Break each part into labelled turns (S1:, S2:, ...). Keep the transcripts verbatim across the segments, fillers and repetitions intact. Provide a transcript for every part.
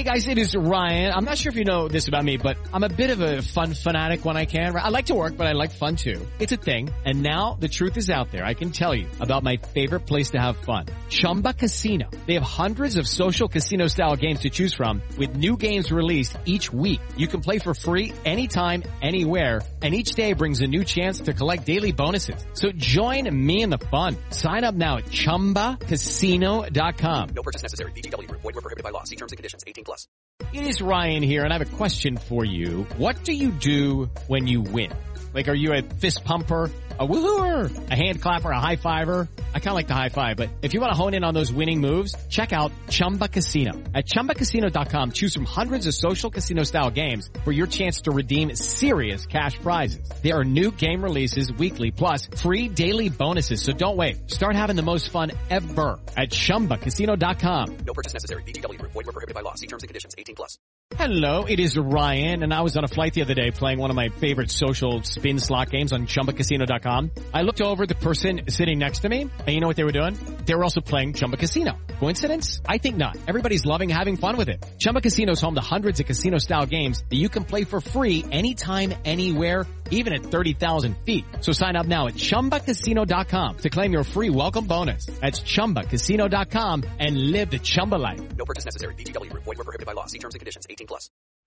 S1: Hey guys, it is Ryan. I'm not sure if you know this about me, but I'm a bit of a fun fanatic when I can. I like to work, but I like fun too. It's a thing. And now the truth is out there. I can tell you about my favorite place to have fun. Chumba Casino. They have hundreds of social casino style games to choose from with new games released each week. You can play for free anytime, anywhere. And each day brings a new chance to collect daily bonuses. So join me in the fun. Sign up now at chumba casino dot com.
S2: No purchase necessary. V G W. Void where prohibited by law. See terms and conditions. eighteen plus.
S1: It is Ryan here, and I have a question for you. What do you do when you win? Like, are you a fist pumper, a woohooer, a hand clapper, a high fiver? I kind of like the high five, but if you want to hone in on those winning moves, check out Chumba Casino. At chumba casino dot com, choose from hundreds of social casino style games for your chance to redeem serious cash prizes. There are new game releases weekly, plus free daily bonuses. So don't wait. Start having the most fun ever at chumba casino dot com.
S2: No purchase necessary. V G W. Void where prohibited by law. See terms and conditions. eighteen plus.
S1: Hello, it is Ryan, and I was on a flight the other day playing one of my favorite social spin slot games on chumba casino dot com. I looked over at the person sitting next to me, and you know what they were doing? They were also playing Chumba Casino. Coincidence? I think not. Everybody's loving having fun with it. Chumba Casino is home to hundreds of casino-style games that you can play for free anytime, anywhere, even at thirty thousand feet. So sign up now at chumba casino dot com to claim your free welcome bonus. That's chumba casino dot com and live the Chumba life.
S2: No purchase necessary. V G W. Void where prohibited by law. See terms and conditions. eighteen plus.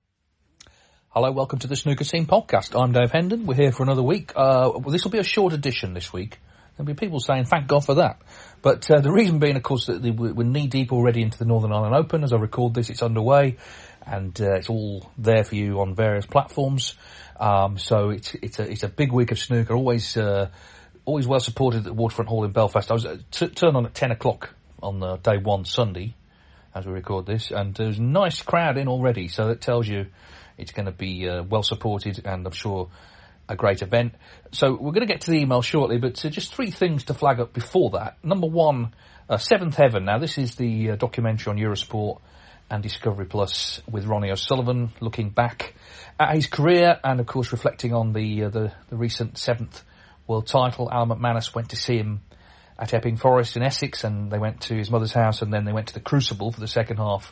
S3: Hello, welcome to the Snooker Scene Podcast. I'm Dave Hendon. We're here for another week. Uh, well, this will be a short edition this week. There'll be people saying, thank God for that. But uh, the reason being, of course, that we're knee-deep already into the Northern Ireland Open. As I record this, it's underway, and uh, it's all there for you on various platforms. Um, so it's it's a it's a big week of snooker, always uh, always well supported at Waterfront Hall in Belfast. I was uh, t- turned on at ten o'clock on uh, day one, Sunday, as we record this, and there's a nice crowd in already, so that tells you it's going to be uh, well supported, and I'm sure a great event. So we're going to get to the email shortly, but uh, just three things to flag up before that. Number one, uh, Seventh Heaven. Now, this is the uh, documentary on Eurosport and Discovery Plus with Ronnie O'Sullivan, looking back at his career and, of course, reflecting on the uh, the, the recent seventh world title. Alan McManus went to see him at Epping Forest in Essex, and they went to his mother's house, and then they went to the Crucible for the second half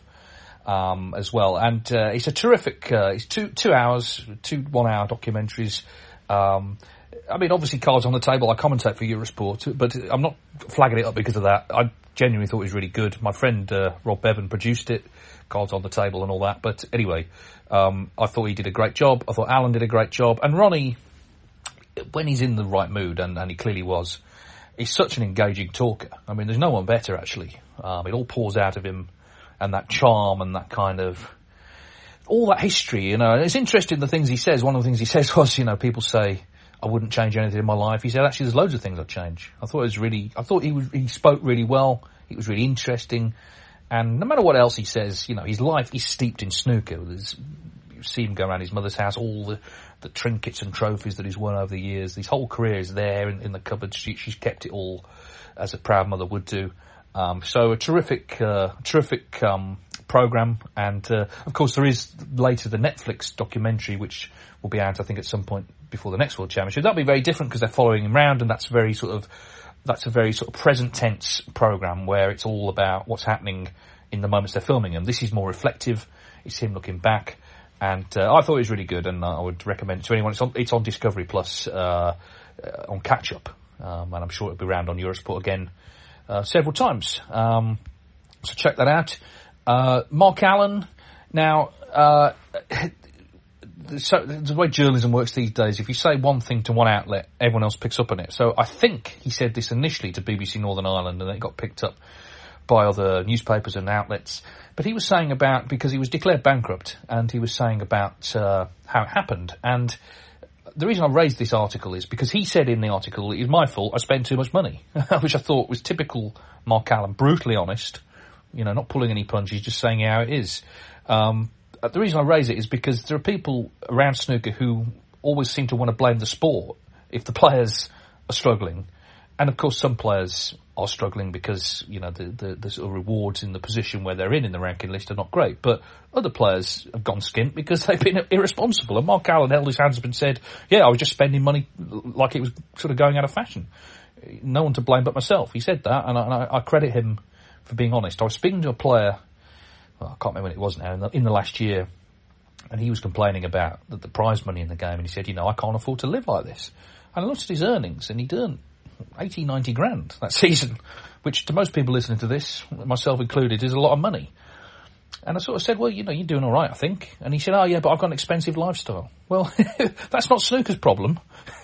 S3: um, as well. And uh, it's a terrific, uh, it's two two hours, two one-hour documentaries. Um, I mean, obviously, cards on the table. I commentate for Eurosport, but I'm not flagging it up because of that. I genuinely thought it was really good. My friend uh, Rob Bevan produced it, cards on the table and all that. But anyway, um, I thought he did a great job. I thought Alan did a great job. And Ronnie, when he's in the right mood, and, and he clearly was, he's such an engaging talker. I mean, there's no one better, actually. Um, it all pours out of him, and that charm and that kind of, all that history, you know. It's interesting, the things he says. One of the things he says was, you know, people say, I wouldn't change anything in my life. He said, actually, there's loads of things I'd change. I thought it was really, I thought he was, he spoke really well. It was really interesting. And no matter what else he says, you know, his life is steeped in snooker. There's, you see him go around his mother's house, all the, the trinkets and trophies that he's won over the years. His whole career is there in, in the cupboard. She, she's kept it all, as a proud mother would do. Um, so a terrific, uh, terrific, um, program. And, uh, of course there is later the Netflix documentary, which will be out, I think, at some point before the next World Championship. That'll be very different because they're following him round, and that's very sort of, that's a very sort of present tense program where it's all about what's happening in the moments they're filming him. This is more reflective. It's him looking back. And, uh, I thought it was really good, and I would recommend it to anyone. It's on, it's on Discovery Plus, uh, uh on catch up. Um, and I'm sure it'll be around on Eurosport again, uh, several times. Um, so check that out. Uh, Mark Allen. Now, uh, so the way journalism works these days, if you say one thing to one outlet, everyone else picks up on it. So I think he said this initially to B B C Northern Ireland, and it got picked up by other newspapers and outlets. But he was saying about, because he was declared bankrupt, and he was saying about uh, how it happened. And the reason I raised this article is because he said in the article, it was my fault, I spent too much money, which I thought was typical Mark Allen, brutally honest, you know, not pulling any punches, just saying how it is. Um, the reason I raise it is because there are people around snooker who always seem to want to blame the sport if the players are struggling. And of course some players are struggling because, you know, the, the, the sort of rewards in the position where they're in in the ranking list are not great. But other players have gone skint because they've been irresponsible. And Mark Allen held his hands up and said, yeah, I was just spending money like it was sort of going out of fashion. No one to blame but myself. He said that, and I, and I credit him for being honest. I was speaking to a player well, I can't remember when it was now, in the, in the last year, and he was complaining about the, the prize money in the game, and he said, you know, I can't afford to live like this. And I looked at his earnings, and he'd earned eighty, ninety grand that season, which to most people listening to this, myself included, is a lot of money. And I sort of said, well, you know, you're doing all right, I think. And he said, oh, yeah, but I've got an expensive lifestyle. Well, that's not snooker's problem.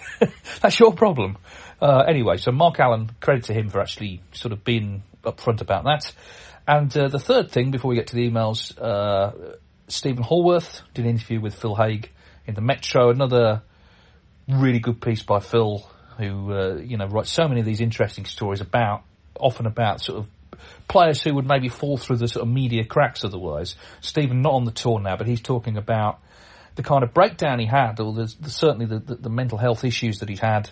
S3: That's your problem. Uh, anyway, so Mark Allen, credit to him for actually sort of being upfront about that. And uh, the third thing, before we get to the emails, uh, Stephen Hallworth did an interview with Phil Haig in the Metro, another really good piece by Phil, who, uh, you know, writes so many of these interesting stories about, often about sort of players who would maybe fall through the sort of media cracks otherwise. Stephen not on the tour now, but he's talking about the kind of breakdown he had, or the, the, certainly the, the, the mental health issues that he's had.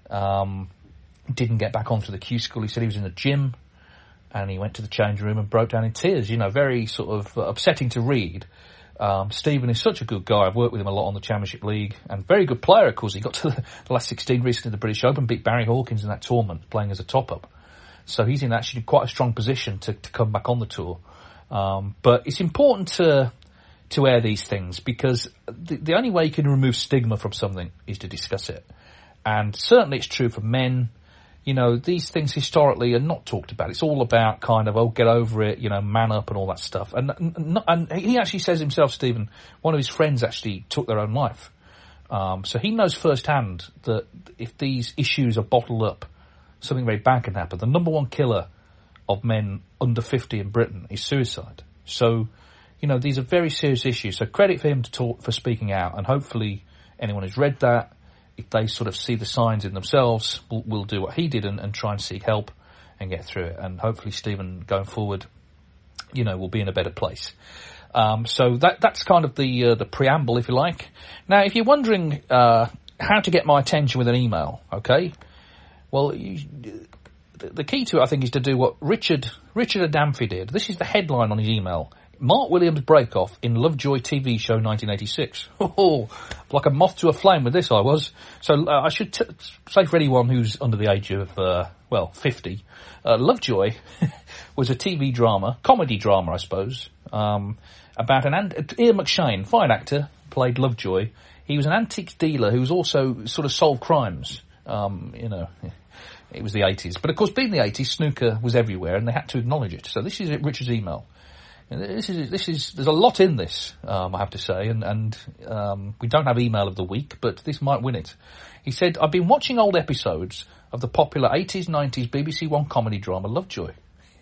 S3: Um, didn't get back onto the Q school. He said he was in the gym and he went to the change room and broke down in tears. You know, very sort of uh, upsetting to read. Um, Stephen is such a good guy. I've worked with him a lot on the Championship League, and very good player, of course. He got to the, the last sixteen recently in the British Open, beat Barry Hawkins in that tournament, playing as a top-up. So he's in actually quite a strong position to, to come back on the tour. Um, but it's important to to air these things, because the, the only way you can remove stigma from something is to discuss it. And certainly it's true for men. You know, these things historically are not talked about. It's all about kind of, oh, get over it, you know, man up and all that stuff. And, and, and he actually says himself, Stephen, one of his friends actually took their own life. Um, so he knows firsthand that if these issues are bottled up, something very bad can happen. The number one killer of men under fifty in Britain is suicide. So, you know, these are very serious issues. So credit for him to talk, for speaking out, and hopefully anyone who's read that, if they sort of see the signs in themselves, will, will do what he did and, and try and seek help and get through it. And hopefully Stephen, going forward, you know, will be in a better place. Um, so that that's kind of the uh, the preamble, if you like. Now, if you're wondering uh, how to get my attention with an email, okay, well, you, the key to it, I think, is to do what Richard Richard Adamfi did. This is the headline on his email. Mark Williams break-off in Lovejoy T V show nineteen eighty-six. Oh, like a moth to a flame with this I was. So uh, I should t- say for anyone who's under the age of, uh, well, fifty, uh, Lovejoy was a T V drama, comedy drama, I suppose, um, about an... Ant- Ian McShane, fine actor, played Lovejoy. He was an antiques dealer who was also sort of solved crimes. Um, you know, it was the eighties. But of course, being the eighties, snooker was everywhere and they had to acknowledge it. So this is Richard's email. This is, this is, there's a lot in this, um, I have to say, and, and, um, we don't have email of the week, but this might win it. He said, I've been watching old episodes of the popular eighties, nineties B B C One comedy drama Lovejoy.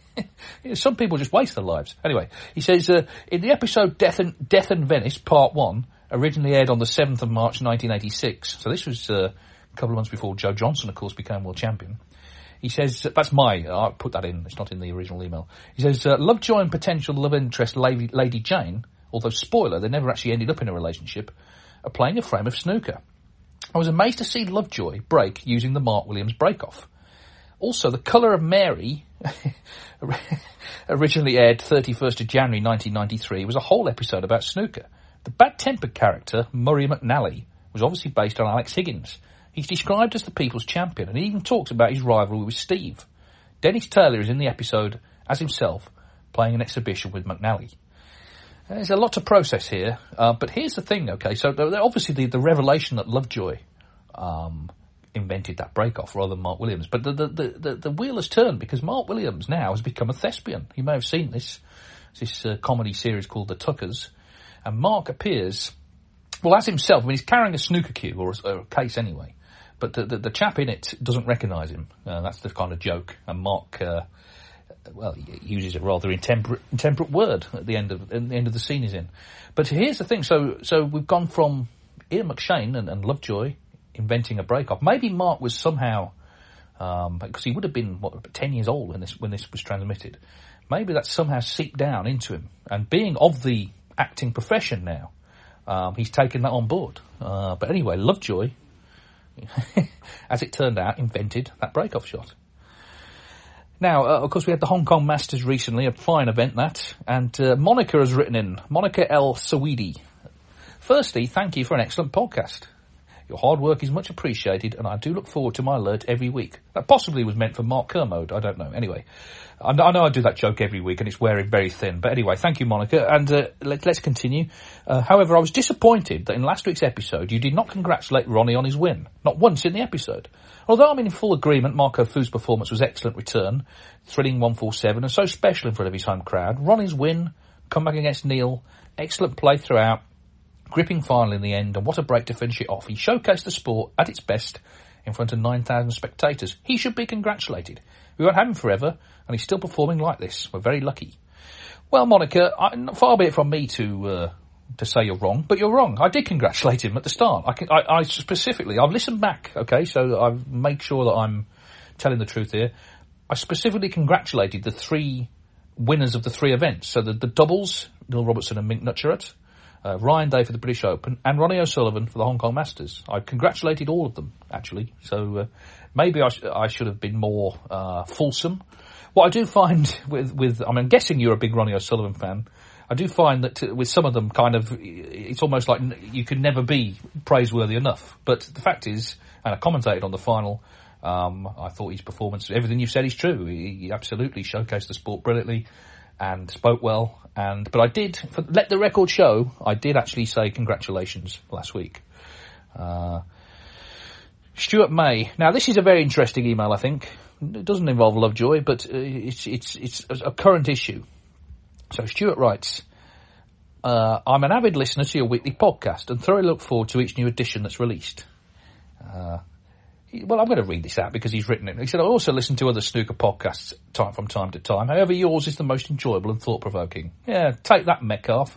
S3: Some people just waste their lives. Anyway, he says, uh, in the episode Death and, Death and Venice, part one, originally aired on the seventh of March nineteen eighty-six, so this was, uh, a couple of months before Joe Johnson, of course, became world champion. He says, that's my, I put that in, it's not in the original email. He says, uh, Lovejoy and potential love interest Lady, Lady Jane, although spoiler, they never actually ended up in a relationship, are playing a frame of snooker. I was amazed to see Lovejoy break using the Mark Williams break-off. Also, The Colour of Mary, originally aired thirty-first of January nineteen ninety-three, was a whole episode about snooker. The bad-tempered character, Murray McNally, was obviously based on Alex Higgins. He's described as the people's champion, and he even talks about his rivalry with Steve. Dennis Taylor is in the episode as himself, playing an exhibition with McNally. There's a lot to process here, uh, but here's the thing, okay, so obviously the, the revelation that Lovejoy um, invented that break-off rather than Mark Williams, but the, the, the, the, the wheel has turned, because Mark Williams now has become a thespian. You may have seen this, this uh, comedy series called The Tuckers, and Mark appears, well, as himself. I mean, he's carrying a snooker cue, or a, or a case anyway. But the, the, the chap in it doesn't recognise him. Uh, that's the kind of joke. And Mark, uh, well, he uses a rather intemperate, intemperate word at the end of at the end of the scene he's in. But here's the thing. So so we've gone from Ian McShane and, and Lovejoy inventing a break-off. Maybe Mark was somehow, um, because he would have been, what, ten years old when this when this was transmitted. Maybe that somehow seeped down into him. And being of the acting profession now, um, he's taken that on board. Uh, but anyway, Lovejoy, as it turned out, invented that break-off shot. Now, uh, of course, we had the Hong Kong Masters recently, a fine event that, and uh, Monica has written in, Monica L. Sawidi. Firstly, thank you for an excellent podcast. Your hard work is much appreciated, and I do look forward to my alert every week. That possibly was meant for Mark Kermode, I don't know. Anyway, I know I do that joke every week, and it's wearing very thin. But anyway, thank you, Monica, and uh, let, let's continue. Uh, however, I was disappointed that in last week's episode you did not congratulate Ronnie on his win. Not once in the episode. Although I'm in full agreement, Marco Fu's performance was excellent return, thrilling one forty-seven, and so special in front of his home crowd. Ronnie's win, comeback against Neil, excellent play throughout, gripping final in the end, and what a break to finish it off. He showcased the sport at its best in front of nine thousand spectators. He should be congratulated. We won't have him forever, and he's still performing like this. We're very lucky. Well, Monica, I, far be it from me to uh, to say you're wrong, but you're wrong. I did congratulate him at the start. I, can, I, I specifically, I've listened back, okay, so I've made sure that I'm telling the truth here. I specifically congratulated the three winners of the three events. So the, the doubles, Neil Robertson and Mink Nutcherat, Uh, Ryan Day for the British Open, and Ronnie O'Sullivan for the Hong Kong Masters. I congratulated all of them, actually. So uh, maybe I, sh- I should have been more uh, fulsome. What I do find with, with, I mean, I'm guessing you're a big Ronnie O'Sullivan fan. I do find that uh, with some of them, kind of, it's almost like you can never be praiseworthy enough. But the fact is, and I commentated on the final, um, I thought his performance, everything you've said is true. He, he absolutely showcased the sport brilliantly and spoke well. And but I did, for, let the record show, I did actually say congratulations last week. Uh, Stuart May. Now, this is a very interesting email, I think. It doesn't involve Lovejoy, but uh, it's it's it's a current issue. So Stuart writes, uh, I'm an avid listener to your weekly podcast and thoroughly look forward to each new edition that's released. Uh, Well, I'm going to read this out because he's written it. He said, I also listen to other snooker podcasts time from time to time. However, yours is the most enjoyable and thought-provoking. Yeah, take that, Metcalf.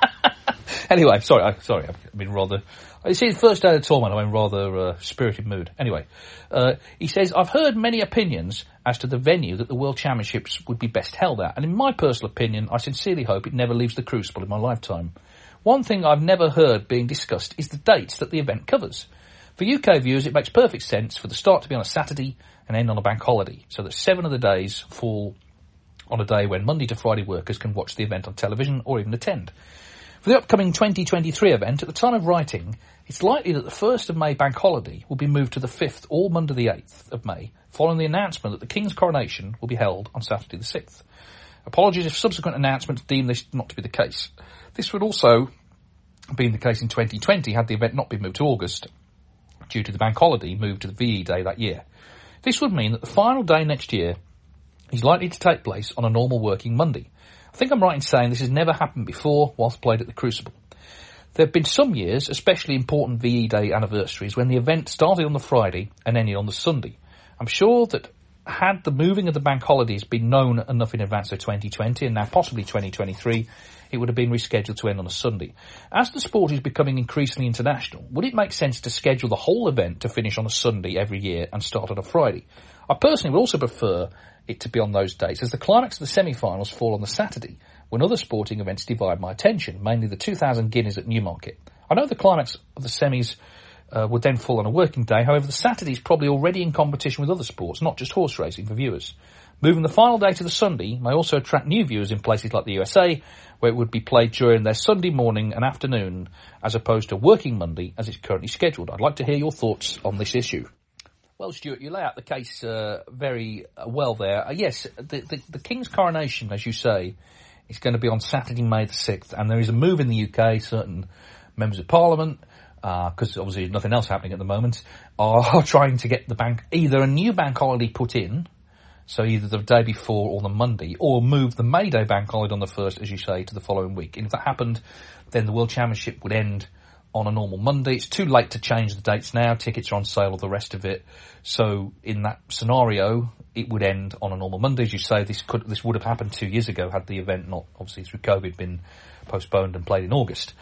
S3: Anyway, sorry, I, sorry, I've been rather... You see, the first day of the tournament, I'm in rather uh, spirited mood. Anyway, uh, he says, I've heard many opinions as to the venue that the World Championships would be best held at. And in my personal opinion, I sincerely hope it never leaves the Crucible in my lifetime. One thing I've never heard being discussed is the dates that the event covers. For U K viewers, it makes perfect sense for the start to be on a Saturday and end on a bank holiday, so that seven of the days fall on a day when Monday to Friday workers can watch the event on television or even attend. For the upcoming twenty twenty-three event, at the time of writing, it's likely that the first of May bank holiday will be moved to the fifth or Monday the eighth of May, following the announcement that the King's coronation will be held on Saturday the sixth. Apologies if subsequent announcements deem this not to be the case. This would also have been the case in twenty twenty had the event not been moved to August, due to the bank holiday moved to the V E Day that year. This would mean that the final day next year is likely to take place on a normal working Monday. I think I'm right in saying this has never happened before whilst played at the Crucible. There have been some years, especially important V E Day anniversaries, when the event started on the Friday and ended on the Sunday. I'm sure that had the moving of the bank holidays been known enough in advance of twenty twenty and now possibly twenty twenty-three, it would have been rescheduled to end on a Sunday. As the sport is becoming increasingly international, would it make sense to schedule the whole event to finish on a Sunday every year and start on a Friday? I personally would also prefer it to be on those dates, as the climax of the semi-finals fall on the Saturday, when other sporting events divide my attention, mainly the two thousand Guineas at Newmarket. I know the climax of the semis uh, would then fall on a working day, however the Saturday is probably already in competition with other sports, not just horse racing for viewers. Moving the final day to the Sunday may also attract new viewers in places like the U S A, where it would be played during their Sunday morning and afternoon, as opposed to working Monday as it's currently scheduled. I'd like to hear your thoughts on this issue. Well, Stuart, you lay out the case uh, very uh, well there. Uh, yes, the, the, the King's coronation, as you say, is going to be on Saturday, May the sixth, and there is a move in the U K. Certain members of Parliament, because uh, obviously there's nothing else happening at the moment, are trying to get the bank, either a new bank holiday put in, so either the day before or the Monday, or move the May Day bank holiday on the first, as you say, to the following week. And if that happened, then the World Championship would end on a normal Monday. It's too late to change the dates now. Tickets are on sale or the rest of it. So in that scenario, it would end on a normal Monday. As you say, this could this would have happened two years ago had the event not, obviously through COVID, been postponed and played in August.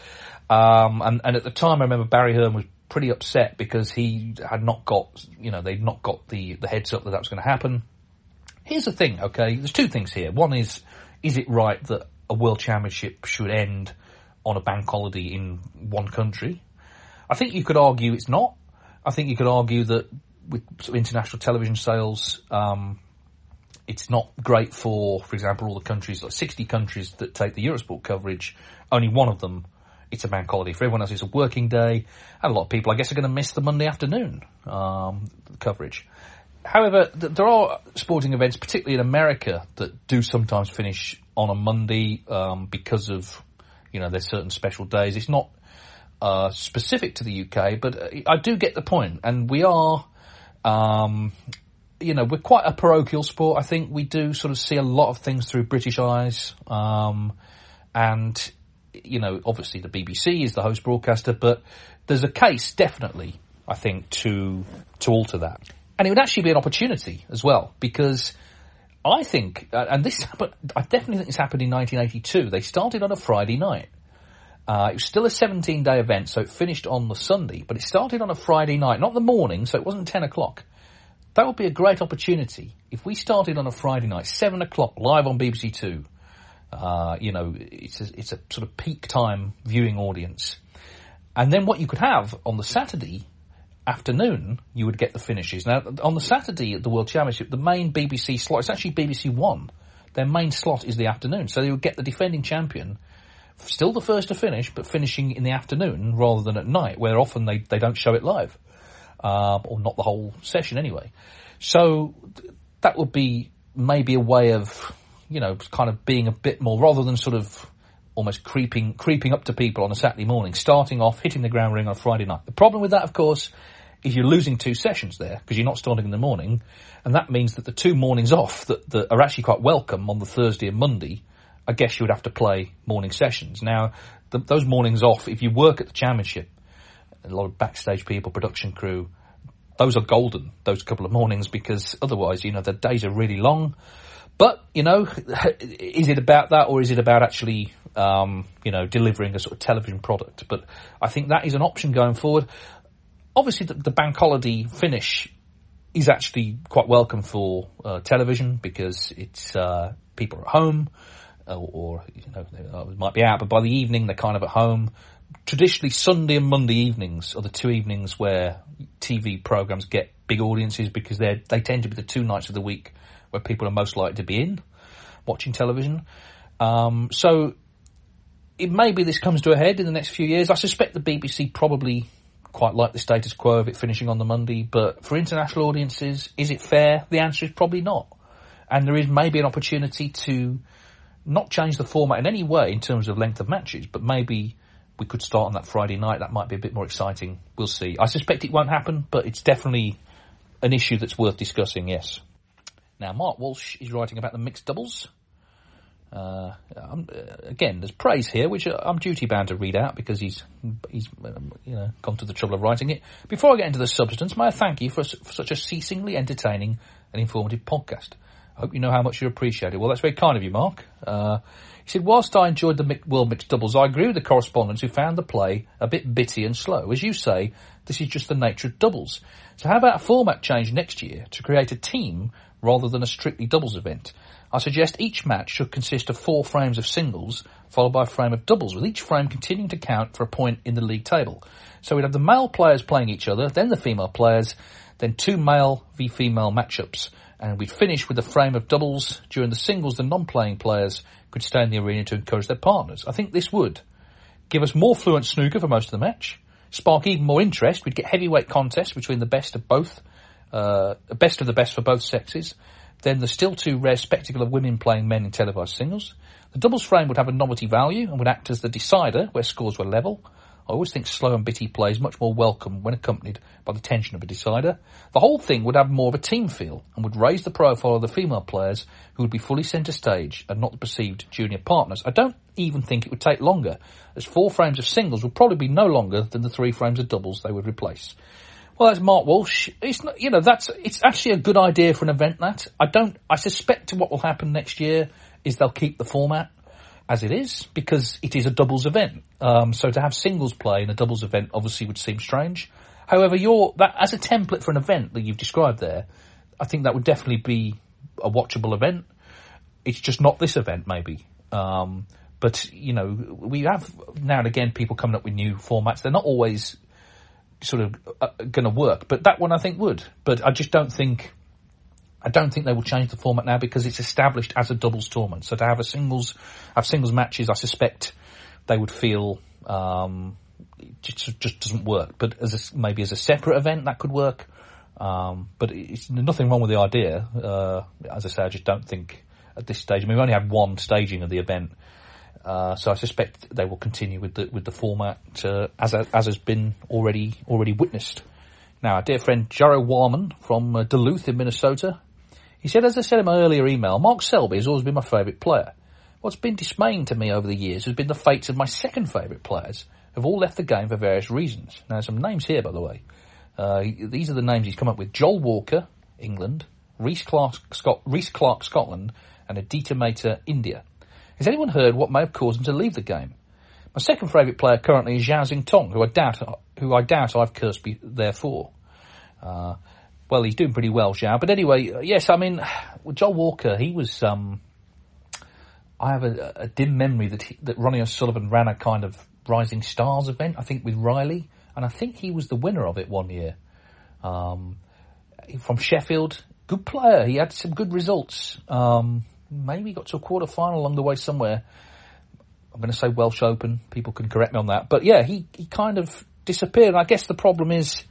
S3: Um, and, and at the time, I remember Barry Hearn was pretty upset because he had not got, you know, they'd not got the, the heads up that that was going to happen. Here's the thing, okay? There's two things here. One is, is it right that a World Championship should end on a bank holiday in one country? I think you could argue it's not. I think you could argue that with international television sales, um, it's not great for, for example, all the countries, like sixty countries that take the Eurosport coverage. Only one of them it's a bank holiday. For everyone else, it's a working day. And a lot of people, I guess, are going to miss the Monday afternoon um, coverage. However, th- there are sporting events, particularly in America, that do sometimes finish on a Monday um, because of, you know, there's certain special days. It's not uh, specific to the U K, but I do get the point. And we are, um, you know, we're quite a parochial sport. I think we do sort of see a lot of things through British eyes. Um, and, you know, obviously the B B C is the host broadcaster, but there's a case, definitely, I think, to to alter that. And it would actually be an opportunity as well, because I think, uh, and this happened, I definitely think this happened in nineteen eighty-two. They started on a Friday night. Uh, it was still a seventeen-day event, so it finished on the Sunday, but it started on a Friday night, not the morning, so it wasn't ten o'clock. That would be a great opportunity. If we started on a Friday night, seven o'clock, live on B B C Two, uh, you know, it's a, it's a sort of peak time viewing audience. And then what you could have on the Saturday afternoon, you would get the finishes. Now, on the Saturday at the World Championship, the main B B C slot, it's actually B B C One. Their main slot is the afternoon. So they would get the defending champion, still the first to finish, but finishing in the afternoon rather than at night, where often they, they don't show it live. Um, or not the whole session anyway. So th- that would be maybe a way of, you know, kind of being a bit more, rather than sort of almost creeping creeping up to people on a Saturday morning, starting off, hitting the ground running on a Friday night. The problem with that, of course, is you're losing two sessions there, because you're not starting in the morning, and that means that the two mornings off that, that are actually quite welcome on the Thursday and Monday, I guess you would have to play morning sessions. Now, the, those mornings off, if you work at the championship, a lot of backstage people, production crew, those are golden, those couple of mornings, because otherwise, you know, the days are really long. But, you know, is it about that, or is it about actually, um, you know, delivering a sort of television product? But I think that is an option going forward. Obviously, the, the bank holiday finish is actually quite welcome for uh, television, because it's uh, people are at home, or, or you know, they might be out, but by the evening they're kind of at home. Traditionally, Sunday and Monday evenings are the two evenings where T V programs get big audiences, because they they tend to be the two nights of the week where people are most likely to be in watching television. Um, so it may be this comes to a head in the next few years. I suspect the B B C probably quite like the status quo of it finishing on the Monday, but for international audiences, is it fair? The answer is probably not. And there is maybe an opportunity to not change the format in any way in terms of length of matches, but maybe we could start on that Friday night. That might be a bit more exciting. We'll see. I suspect it won't happen, but it's definitely an issue that's worth discussing, yes. Now, Mark Walsh is writing about the mixed doubles. Uh, I'm, uh, again, there's praise here, which I'm duty-bound to read out, because he's, he's um, you know, gone to the trouble of writing it. Before I get into the substance, may I thank you for, for such a ceasingly entertaining and informative podcast. I hope you know how much you appreciate it. Well, that's very kind of you, Mark. Uh, he said, whilst I enjoyed the mi- World Mixed Doubles, I agree with the correspondents who found the play a bit bitty and slow. As you say, this is just the nature of doubles. So how about a format change next year to create a team rather than a strictly doubles event? I suggest each match should consist of four frames of singles, followed by a frame of doubles, with each frame continuing to count for a point in the league table. So we'd have the male players playing each other, then the female players, then two male v female matchups, and we'd finish with a frame of doubles. During the singles, the non-playing players could stay in the arena to encourage their partners. I think this would give us more fluent snooker for most of the match, spark even more interest. We'd get heavyweight contests between the best of both, uh, best of the best for both sexes. Then the still too rare spectacle of women playing men in televised singles. The doubles frame would have a novelty value and would act as the decider where scores were level. I always think slow and bitty play is much more welcome when accompanied by the tension of a decider. The whole thing would have more of a team feel and would raise the profile of the female players, who would be fully centre stage and not the perceived junior partners. I don't even think it would take longer, as four frames of singles would probably be no longer than the three frames of doubles they would replace. Well, that's Mark Walsh. It's not, you know, that's, it's actually a good idea for an event, that. I don't, I suspect what will happen next year is they'll keep the format as it is, because it is a doubles event. Um, so to have singles play in a doubles event obviously would seem strange. However, you're, that, as a template for an event that you've described there, I think that would definitely be a watchable event. It's just not this event, maybe. Um, but, you know, we have now and again people coming up with new formats. They're not always sort of uh, going to work, but that one I think would. But I just don't think, I don't think they will change the format now, because it's established as a doubles tournament. So to have a singles, have singles matches, I suspect they would feel Um, it just, just doesn't work. But as a, maybe as a separate event, that could work. Um, but it's nothing wrong with the idea. Uh, as I say, I just don't think at this stage. I mean, we've only had one staging of the event, uh, so I suspect they will continue with the with the format uh, as as has been already already witnessed. Now, our dear friend Jarro Warman from uh, Duluth in Minnesota, he said, as I said in my earlier email, Mark Selby has always been my favourite player. What's been dismaying to me over the years has been the fates of my second favourite players, who have all left the game for various reasons. Now, some names here, by the way. Uh, these are the names he's come up with. Joel Walker, England, Rhys Clark, Scot- Rhys Clark, Scotland, and Aditya Mehta, India. Has anyone heard what may have caused him to leave the game? My second favourite player currently is Zhao Xingtong, who I doubt, who I doubt I've cursed be- therefore. Uh, well, he's doing pretty well, Zhao. But anyway, uh, yes, I mean, with Joel Walker, he was, um, I have a, a dim memory that he, that Ronnie O'Sullivan ran a kind of Rising Stars event, I think with Riley. And I think he was the winner of it one year. Um, from Sheffield, good player. He had some good results. Um, maybe got to a quarter final along the way somewhere. I'm going to say Welsh Open. People can correct me on that. But yeah, he, he kind of disappeared. And I guess the problem is,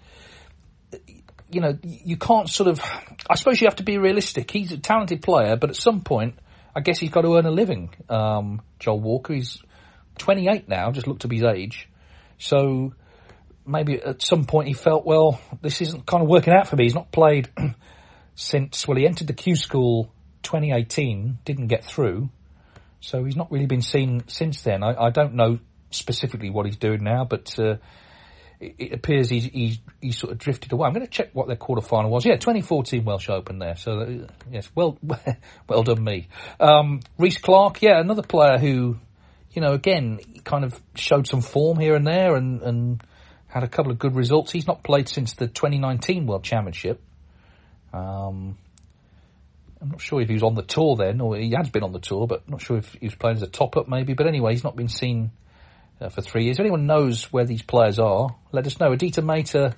S3: you know, you can't sort of, I suppose you have to be realistic. He's a talented player, but at some point, I guess he's got to earn a living. Um, Joel Walker, he's twenty-eight now, just looked up his age. So, maybe at some point he felt, well, this isn't kind of working out for me. He's not played since, well, he entered the Q School twenty eighteen, didn't get through. So he's not really been seen since then. I, I don't know specifically what he's doing now, but uh, it, it appears he's, he's, he's sort of drifted away. I'm going to check what their quarterfinal was. Yeah, twenty fourteen Welsh Open there. So, uh, yes, well, well done me. Um, Rhys Clark, yeah, another player who, you know, again, kind of showed some form here and there and, and had a couple of good results. He's not played since the twenty nineteen World Championship. Um, I'm not sure if he was on the tour then, or he has been on the tour, but I'm not sure if he was playing as a top-up maybe. But anyway, he's not been seen uh, for three years. If anyone knows where these players are, let us know. Aditya Mehta,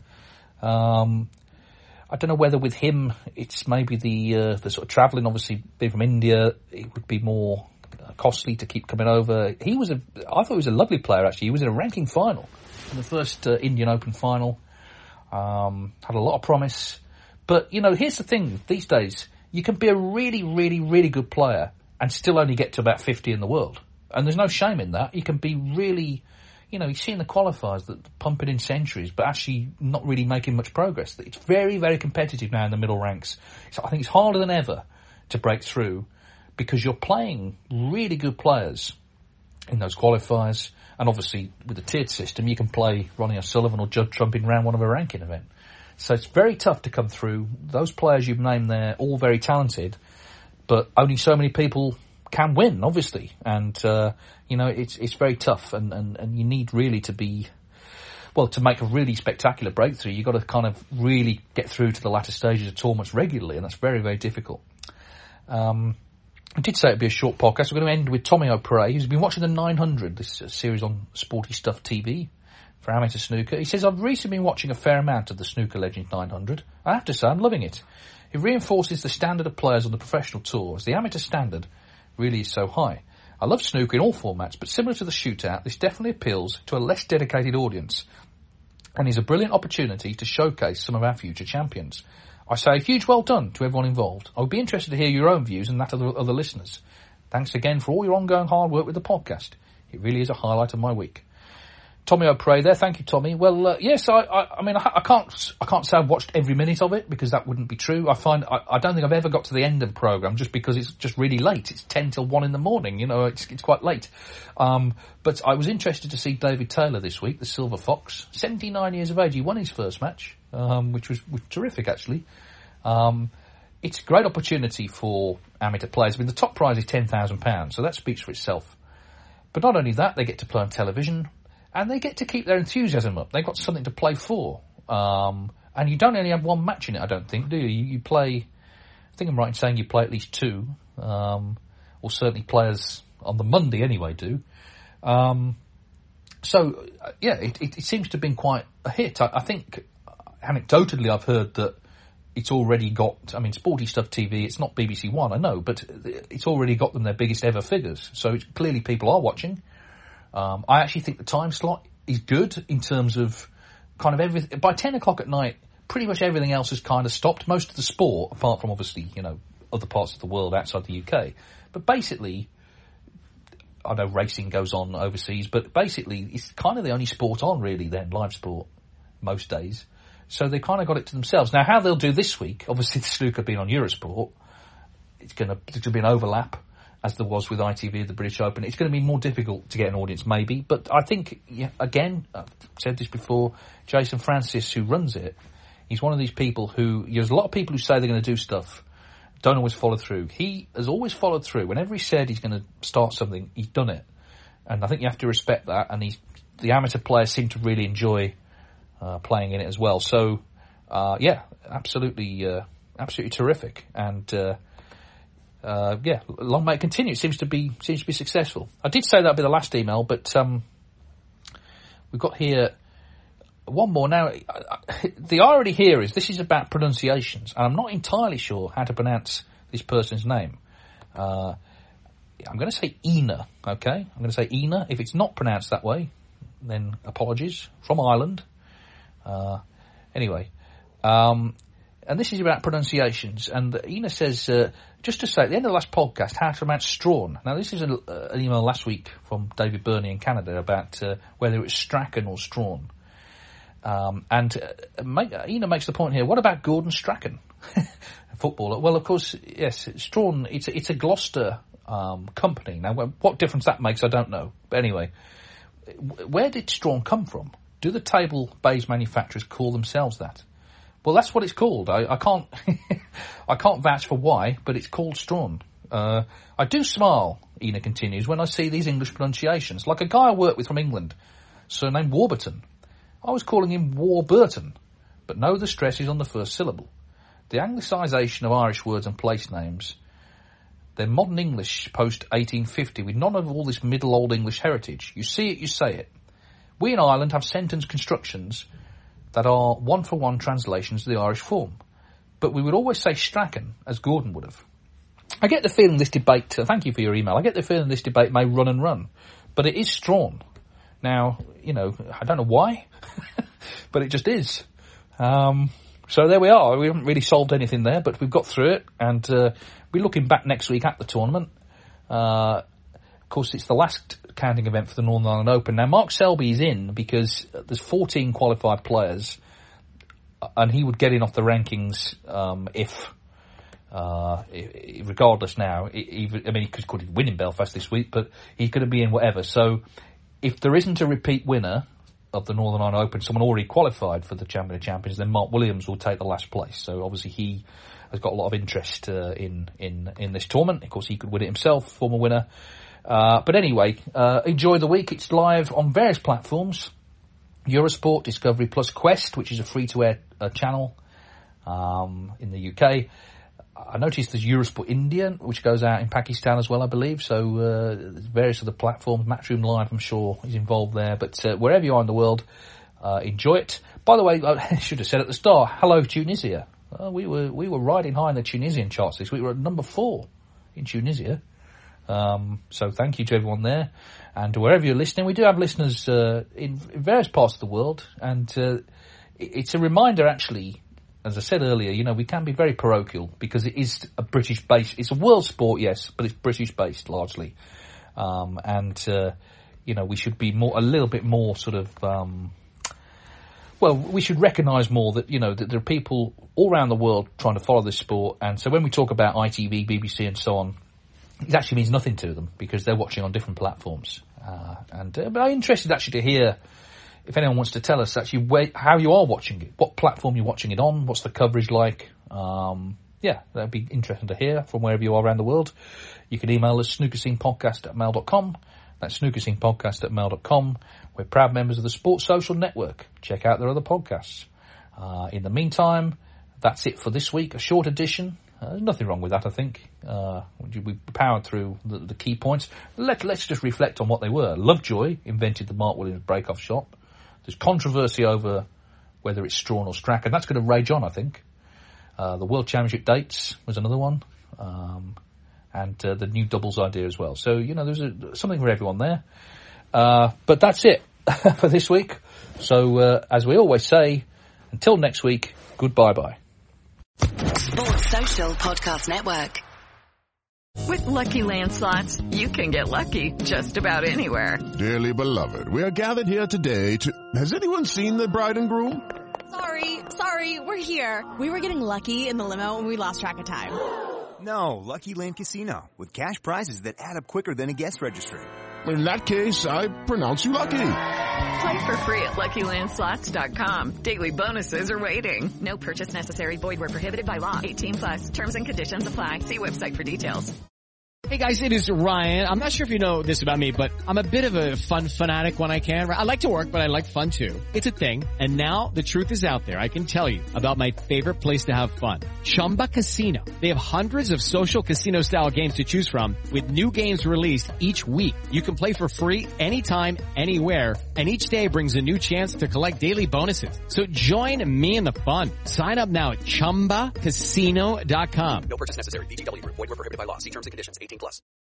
S3: um, I don't know whether with him it's maybe the uh, the sort of travelling, obviously being from India, it would be more costly to keep coming over. He was a, I thought he was a lovely player actually. He was in a ranking final. In the first uh, Indian Open final, um, had a lot of promise. But, you know, here's the thing. These days, you can be a really, really, really good player and still only get to about fifty in the world. And there's no shame in that. You can be really, you know, you've seen the qualifiers that pumping in centuries, but actually not really making much progress. It's very, very competitive now in the middle ranks. So I think it's harder than ever to break through because you're playing really good players in those qualifiers. And obviously, with the tiered system, you can play Ronnie O'Sullivan or Judd Trump in round one of a ranking event. So it's very tough to come through. Those players you've named there, all very talented, but only so many people can win, obviously. And, uh, you know, it's it's very tough, and, and, and you need really to be, well, to make a really spectacular breakthrough, you've got to kind of really get through to the latter stages of tournaments regularly, and that's very, very difficult. Um... I did say it'd be a short podcast. We're going to end with Tommy O'Prey, who's been watching the nine hundred, this uh, series on Sporty Stuff T V for amateur snooker. He says, I've recently been watching a fair amount of the Snooker Legends nine hundred. I have to say, I'm loving it. It reinforces the standard of players on the professional tour, as the amateur standard really is so high. I love snooker in all formats, but similar to the shootout, this definitely appeals to a less dedicated audience and is a brilliant opportunity to showcase some of our future champions. I say a huge well done to everyone involved. I would be interested to hear your own views and that of the other listeners. Thanks again for all your ongoing hard work with the podcast. It really is a highlight of my week. Tommy O'Prey there. Thank you, Tommy. Well, uh, yes, I, I, I mean, I, I can't, I can't say I've watched every minute of it because that wouldn't be true. I find, I, I don't think I've ever got to the end of the programme just because it's just really late. It's ten till one in the morning, you know, it's, it's quite late. Um, but I was interested to see David Taylor this week, the Silver Fox, seventy-nine years of age. He won his first match, um, which was, was terrific, actually. Um, it's a great opportunity for amateur players. I mean, the top prize is ten thousand pounds, so that speaks for itself. But not only that, they get to play on television, and they get to keep their enthusiasm up. They've got something to play for. Um, and you don't only have one match in it, I don't think, do you? You, you play, I think I'm right in saying you play at least two, um, or certainly players on the Monday anyway do. Um, so, uh, yeah, it, it, it seems to have been quite a hit. I, I think, anecdotally, I've heard that it's already got, I mean, Sporty Stuff T V, it's not B B C One, I know, but it's already got them their biggest ever figures. So it's, clearly people are watching. Um, I actually think the time slot is good in terms of kind of everything. By ten o'clock at night, pretty much everything else has kind of stopped. Most of the sport, apart from obviously, you know, other parts of the world outside the U K. But basically, I know racing goes on overseas, but basically it's kind of the only sport on really then, live sport, most days. So they kind of got it to themselves. Now, how they'll do this week, obviously the snooker being on Eurosport, it's going to, there's going to be an overlap, as there was with I T V at the British Open. It's going to be more difficult to get an audience, maybe. But I think, yeah, again, I've said this before, Jason Francis, who runs it, he's one of these people who, there's a lot of people who say they're going to do stuff, don't always follow through. He has always followed through. Whenever he said he's going to start something, he's done it. And I think you have to respect that. And he's, the amateur players seem to really enjoy uh, playing in it as well. So, uh, yeah, absolutely, uh, absolutely terrific. And, uh, uh, yeah, long may it continue. It seems to be, seems to be successful. I did say that'd be the last email, but, um, we've got here one more. Now, the irony here is this is about pronunciations, and I'm not entirely sure how to pronounce this person's name. Uh, I'm going to say Ina, okay? I'm going to say Ina. If it's not pronounced that way, then apologies. From Ireland. Uh, anyway, um, and this is about pronunciations, and Ina says, uh, just to say, at the end of the last podcast, how to pronounce Strawn. Now, this is a, uh, an email last week from David Burney in Canada about uh, whether it was Strachan or Strawn. Um, and uh, make, uh, Ina makes the point here, what about Gordon Strachan, footballer? Well, of course, yes, Strawn, it's a, it's a Gloucester um, company. Now, what difference that makes, I don't know. But anyway, where did Strawn come from? Do the table baize manufacturers call themselves that? Well, that's what it's called. I, I can't I can't vouch for why, but it's called Strawn. Uh, I do smile, Ina continues, when I see these English pronunciations. Like a guy I work with from England, surnamed Warburton. I was calling him Warburton, but no, the stress is on the first syllable. The anglicisation of Irish words and place names, they're modern English post eighteen fifty with none of all this middle old English heritage. You see it, you say it. We in Ireland have sentence constructions that are one-for-one translations of the Irish form, but we would always say Strachan, as Gordon would have. I get the feeling this debate, uh, thank you for your email, I get the feeling this debate may run and run, but it is Strawn. Now, you know, I don't know why, but it just is. Um, so there we are. We haven't really solved anything there, but we've got through it, and uh, we're looking back next week at the tournament. Uh, of course, it's the last counting event for the Northern Ireland Open. Now, Mark Selby is in because there's fourteen qualified players, and he would get in off the rankings um, if, uh, regardless now. Even, I mean, he could, could win in Belfast this week, but he's going to be in whatever. So, if there isn't a repeat winner of the Northern Ireland Open, someone already qualified for the Champion of Champions, then Mark Williams will take the last place. So obviously he has got a lot of interest uh, in, in, in this tournament. Of course, he could win it himself, former winner. Uh, but anyway, uh, enjoy the week. It's live on various platforms. Eurosport, Discovery Plus, Quest, which is a free-to-air uh, channel um, in the U K. I noticed there's Eurosport India, which goes out in Pakistan as well, I believe. So uh, there's various other platforms. Matchroom Live, I'm sure, is involved there. But uh, wherever you are in the world, uh, enjoy it. By the way, I should have said at the start, hello Tunisia. Uh, we were we were riding high in the Tunisian charts this week. We were at number four in Tunisia. Um, so thank you to everyone there. And wherever you're listening, we do have listeners uh, in, in various parts of the world. And uh, it's a reminder, actually, as I said earlier, you know, we can be very parochial because it is a British-based, it's a world sport, yes, but it's British-based largely. Um, and, uh, you know, we should be more, a little bit more sort of, um, well, we should recognise more that, you know, that there are people all around the world trying to follow this sport. And so when we talk about I T V, B B C and so on, it actually means nothing to them because they're watching on different platforms. Uh, and, uh, but I'm interested actually to hear if anyone wants to tell us actually where, how you are watching it, what platform you're watching it on, what's the coverage like. Um, yeah, that'd be interesting to hear from wherever you are around the world. You can email us snookerscenepodcast at mail dot com. That's snookerscenepodcast at mail dot com. We're proud members of the Sports Social Network. Check out their other podcasts. Uh, in the meantime, that's it for this week. A short edition. Uh, there's nothing wrong with that, I think. Uh, we powered through the, the key points. Let, let's just reflect on what they were. Lovejoy invented the Mark Williams break-off shot. There's controversy over whether it's Strawn or Strachan. That's going to rage on, I think. Uh, the World Championship dates was another one. Um, and uh, the new doubles idea as well. So, you know, there's a, something for everyone there. Uh, but that's it for this week. So, uh, as we always say, until next week, goodbye-bye.
S4: Sports Social Podcast Network.
S5: With Lucky Land Slots, you can get lucky just about anywhere.
S6: Dearly beloved, we are gathered here today to... Has anyone seen the bride and groom?
S7: Sorry, sorry, we're here. We were getting lucky in the limo and we lost track of time.
S8: No, Lucky Land Casino, with cash prizes that add up quicker than a guest registry.
S6: In that case, I pronounce you lucky.
S5: Play for free at Lucky Land Slots dot com. Daily bonuses are waiting. No purchase necessary. Void where prohibited by law. eighteen plus. Terms and conditions apply. See website for details.
S1: Hey guys, it is Ryan. I'm not sure if you know this about me, but I'm a bit of a fun fanatic when I can. I like to work, but I like fun too. It's a thing. And now the truth is out there. I can tell you about my favorite place to have fun. Chumba Casino. They have hundreds of social casino style games to choose from with new games released each week. You can play for free anytime, anywhere. And each day brings a new chance to collect daily bonuses. So join me in the fun. Sign up now at chumba casino dot com.
S2: No purchase necessary. V G W Group. Void where prohibited by law. See terms and conditions. eighteen plus.